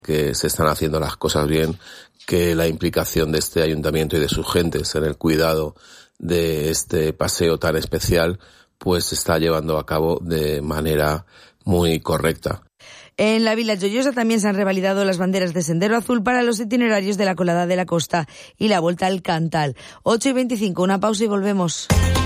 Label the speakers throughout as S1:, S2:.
S1: que se están haciendo las cosas bien, que la implicación de este ayuntamiento y de sus gentes en el cuidado de este paseo tan especial pues se está llevando a cabo de manera muy correcta.
S2: En la Vila Joyosa también se han revalidado las banderas de Sendero Azul para los itinerarios de la Colada de la Costa y la Vuelta al Cantal. 8:25, una pausa y volvemos.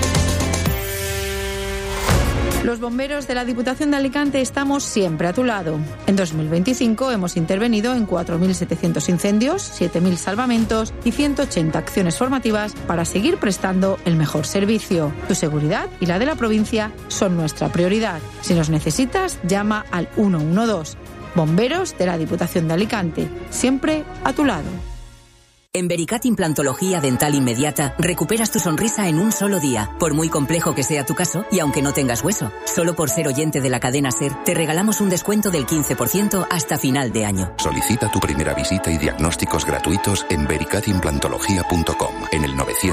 S3: Los bomberos de la Diputación de Alicante estamos siempre a tu lado. En 2025 hemos intervenido en 4.700 incendios, 7.000 salvamentos y 180 acciones formativas para seguir prestando el mejor servicio. Tu seguridad y la de la provincia son nuestra prioridad. Si nos necesitas, llama al 112. Bomberos de la Diputación de Alicante, siempre a tu lado.
S4: En Vericat Implantología Dental Inmediata recuperas tu sonrisa en un solo día, por muy complejo que sea tu caso y aunque no tengas hueso. Solo por ser oyente de la cadena SER te regalamos un descuento del 15% hasta final de año.
S5: Solicita tu primera visita y diagnósticos gratuitos en vericatimplantología.com, en el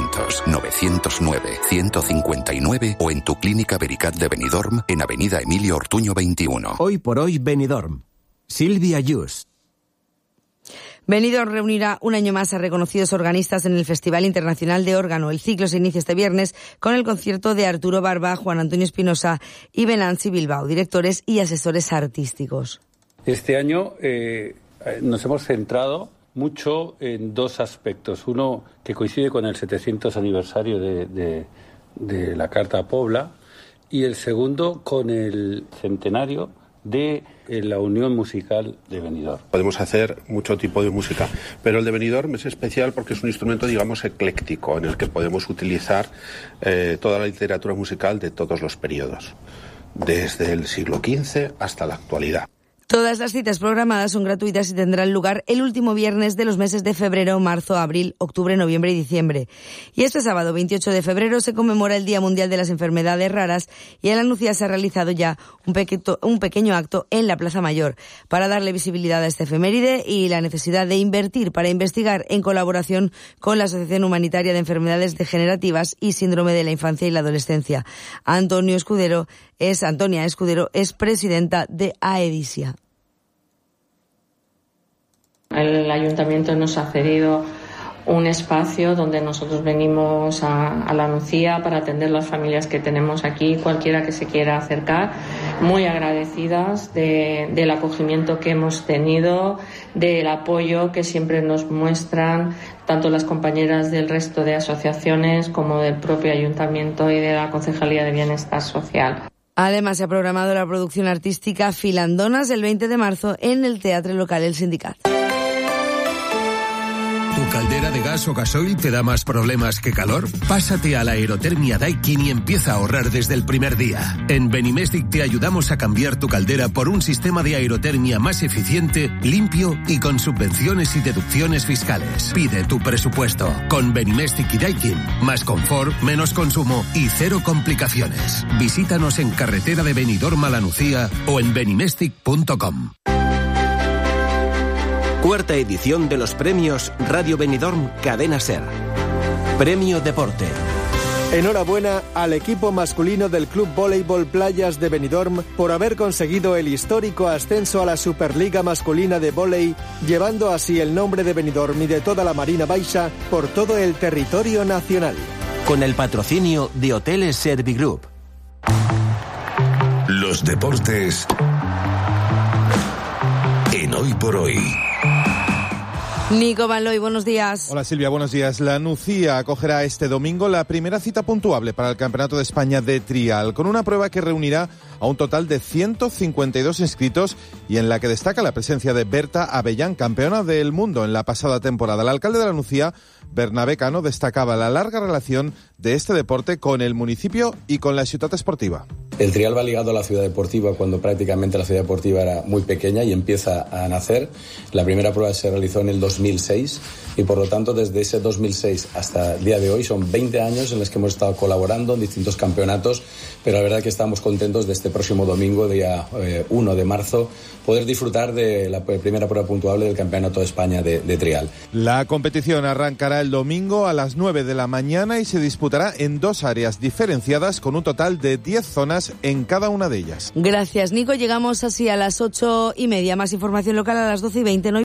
S5: 900-909-159 o en tu clínica Vericat de Benidorm en Avenida Emilio Ortuño 21.
S6: Hoy por hoy Benidorm. Silvia Yus.
S2: Benidorm reunirá un año más a reconocidos organistas en el Festival Internacional de Órgano. El ciclo se inicia este viernes con el concierto de Arturo Barba, Juan Antonio Espinosa y Venanci Bilbao, directores y asesores artísticos.
S7: Este año nos hemos centrado mucho en dos aspectos. Uno que coincide con el 700 aniversario de la Carta Pobla y el segundo con el centenario de la Unión Musical de Benidorm.
S8: Podemos hacer mucho tipo de música, pero el de Benidorm es especial porque es un instrumento, digamos, ecléctico, en el que podemos utilizar toda la literatura musical de todos los periodos, desde el siglo XV hasta la actualidad.
S2: Todas las citas programadas son gratuitas y tendrán lugar el último viernes de los meses de febrero, marzo, abril, octubre, noviembre y diciembre. Y este sábado 28 de febrero se conmemora el Día Mundial de las Enfermedades Raras y en la Nucía se ha realizado ya un pequeño acto en la Plaza Mayor para darle visibilidad a este efeméride y la necesidad de invertir para investigar en colaboración con la Asociación Humanitaria de Enfermedades Degenerativas y Síndrome de la Infancia y la Adolescencia. Antonia Escudero es presidenta de AEDISIA.
S9: El ayuntamiento nos ha cedido un espacio donde nosotros venimos a la Nucía para atender las familias que tenemos aquí, cualquiera que se quiera acercar, muy agradecidas del acogimiento que hemos tenido, del apoyo que siempre nos muestran tanto las compañeras del resto de asociaciones como del propio ayuntamiento y de la Concejalía de Bienestar Social.
S2: Además, se ha programado la producción artística Filandonas el 20 de marzo en el Teatre Local El Sindicat.
S10: ¿Tu caldera de gas o gasoil te da más problemas que calor? Pásate a la aerotermia Daikin y empieza a ahorrar desde el primer día. En Benimestic te ayudamos a cambiar tu caldera por un sistema de aerotermia más eficiente, limpio y con subvenciones y deducciones fiscales. Pide tu presupuesto. Con Benimestic y Daikin, más confort, menos consumo y cero complicaciones. Visítanos en carretera de Benidorm a La Nucía o en benimestic.com.
S6: Cuarta edición de los premios Radio Benidorm Cadena SER. Premio Deporte.
S11: Enhorabuena al equipo masculino del Club Voleibol Playas de Benidorm por haber conseguido el histórico ascenso a la Superliga Masculina de Vóley, llevando así el nombre de Benidorm y de toda la Marina Baixa por todo el territorio nacional.
S6: Con el patrocinio de Hoteles Servigroup.
S12: Los deportes en Hoy por Hoy.
S2: Nico Van Looy, buenos días.
S13: Hola Silvia, buenos días. La Nucía acogerá este domingo la primera cita puntuable para el Campeonato de España de Trial, con una prueba que reunirá a un total de 152 inscritos y en la que destaca la presencia de Berta Avellán, campeona del mundo en la pasada temporada. El alcalde de la Nucía, Bernabé Cano, destacaba la larga relación de este deporte con el municipio y con la ciudad esportiva.
S14: El trial va ligado a la ciudad deportiva cuando prácticamente la ciudad deportiva era muy pequeña y empieza a nacer. La primera prueba se realizó en el 2006 y por lo tanto desde ese 2006 hasta el día de hoy son 20 años en los que hemos estado colaborando en distintos campeonatos pero la verdad que estamos contentos de este próximo domingo, día 1 de marzo, poder disfrutar de la primera prueba puntuable del Campeonato de España de trial.
S13: La competición arrancará el domingo a las 9 de la mañana y se disputará en 2 áreas diferenciadas con un total de 10 zonas en cada una de ellas.
S2: Gracias, Nico. Llegamos así a las 8:30. Más información local a las 12:20.